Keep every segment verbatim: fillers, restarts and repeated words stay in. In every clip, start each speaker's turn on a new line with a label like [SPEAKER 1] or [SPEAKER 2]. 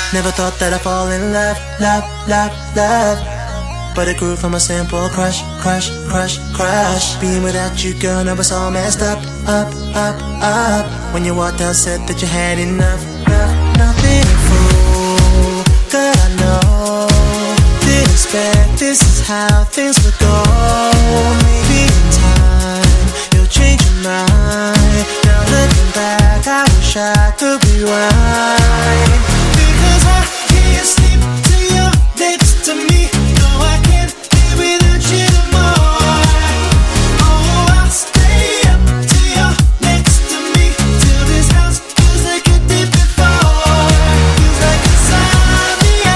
[SPEAKER 1] Never thought that I'd fall in love, love, love, love. But it grew from a simple crush, crush, crush, crush. Being without you, girl, now it's all messed up, up, up, up. When you walked out, said that you had enough, enough, nothing to fool. God, I know, didn't expect this is how things would go. Maybe in time, you'll change your mind. Now looking back, I wish I could rewind. Because I can't sleep till you're next to me. No, I can't live without you no more. Oh, I'll stay up till you're next to me. Till this house feels like it did before. Feels like insomnia.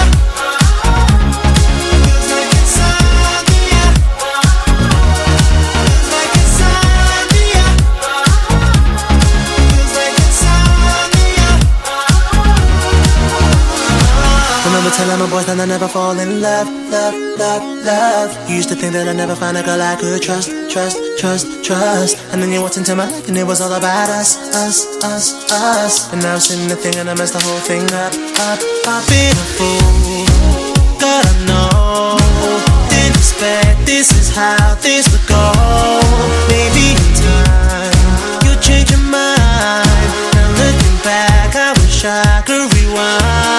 [SPEAKER 1] Feels like insomnia. Feels like insomnia. Feels like insomnia. Remember telling my boys that I never fall in love, love, love, love. You used to think that I'd never find a girl I could trust, trust, trust, trust. And then you walked into my life and it was all about us, us, us, us. And now I'm sitting there thinking I messed the whole thing up, up, up. Being a fool, God, I know. Didn't expect this is how things would go. Maybe in time, you'll change your mind. Now looking back, I wish I could rewind.